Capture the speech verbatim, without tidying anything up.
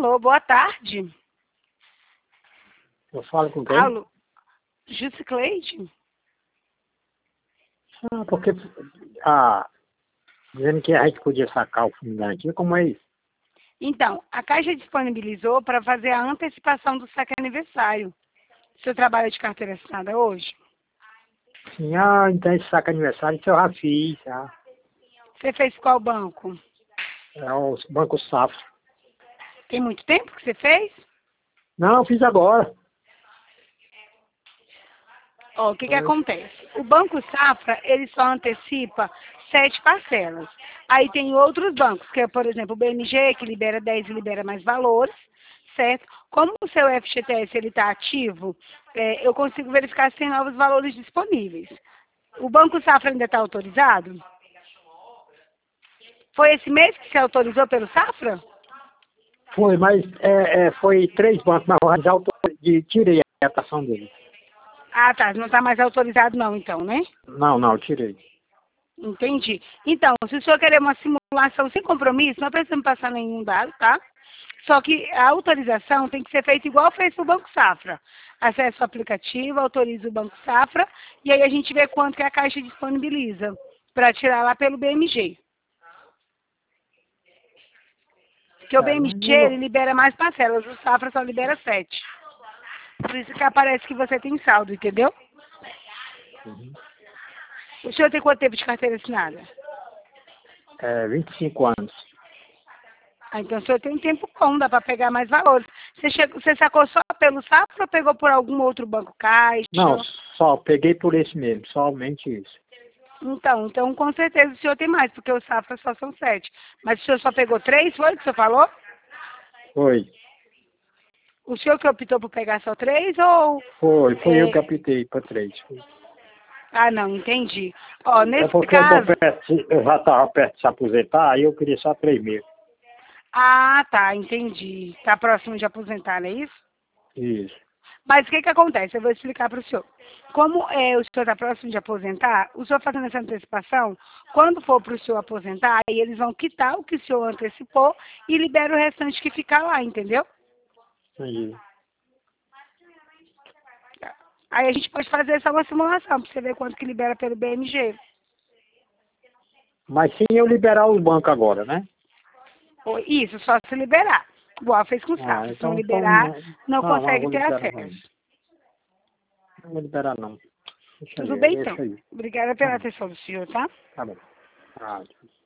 Alô, boa tarde. Eu falo com quem? Alô, Jusicleide? Ah, porque ah, dizendo que a gente podia sacar o fundo da antiga, como é isso? Então, a Caixa disponibilizou para fazer a antecipação do saque aniversário. O senhor trabalha de carteira assinada hoje? Sim, ah, então esse saco aniversário isso eu já fiz, já. Você fez qual banco? É o Banco Safra. Tem muito tempo que você fez? Não, eu fiz agora. Ó, o que que Foi. acontece? O Banco Safra, ele só antecipa sete parcelas. Aí tem outros bancos, que é, por exemplo, o B M G, que libera dez e libera mais valores, certo? Como o seu F G T S ele está ativo, é, eu consigo verificar se tem novos valores disponíveis. O Banco Safra ainda está autorizado? Foi esse mês que você autorizou pelo Safra? Foi, mas é, é, foi três bancos, mas eu já autor- de- tirei a atação dele. Ah, tá. Não está mais autorizado não, então, né? Não, não, eu tirei. Entendi. Então, se o senhor querer uma simulação sem compromisso, não precisa passar nenhum dado, tá? Só que a autorização tem que ser feita igual fez para o Banco Safra. Acesse o aplicativo, autoriza o Banco Safra e aí a gente vê quanto que a Caixa disponibiliza para tirar lá pelo B M G. Porque o É, mas B M G não, ele libera mais parcelas, o Safra só libera sete. Por isso que aparece que você tem saldo, entendeu? uhum. O senhor tem quanto tempo de carteira assinada? É, vinte e cinco anos. Ah, então o senhor tem um tempo bom, dá para pegar mais valores. Você, chegou, você sacou só pelo Safra ou pegou por algum outro banco Caixa? Não, só peguei por esse mesmo, somente isso. Então, então com certeza o senhor tem mais, porque o Safra só são sete. Mas o senhor só pegou três, foi o que o senhor falou? Foi, O senhor que optou por pegar só três ou... foi, fui eu que é, apitei para três. Ah, não, entendi. Ó, É nesse porque eu tô caso... perto, eu já estava perto de se aposentar, aí eu queria só três meses. Ah, tá, entendi. Tá próximo de aposentar, não é isso? Isso. Mas o que que acontece? Eu vou explicar para o senhor. Como é, o senhor está próximo de aposentar, o senhor fazendo essa antecipação, quando for para o senhor aposentar, aí eles vão quitar o que o senhor antecipou e libera o restante que ficar lá, entendeu? Entendi. Aí a gente pode fazer só uma simulação, para você ver quanto que libera pelo B M G. Mas sem eu liberar os bancos agora, né? Ou- Isso, só se liberar. Igual fez com o Ah, Safra. Se não então, então liberar, não, não não, não consegue vou ter liberar não. acesso. Não vou liberar não. Deixa Tudo aí, bem, então. deixa aí. Obrigada Tá pela bom, atenção do senhor, tá? tá bom. Ah,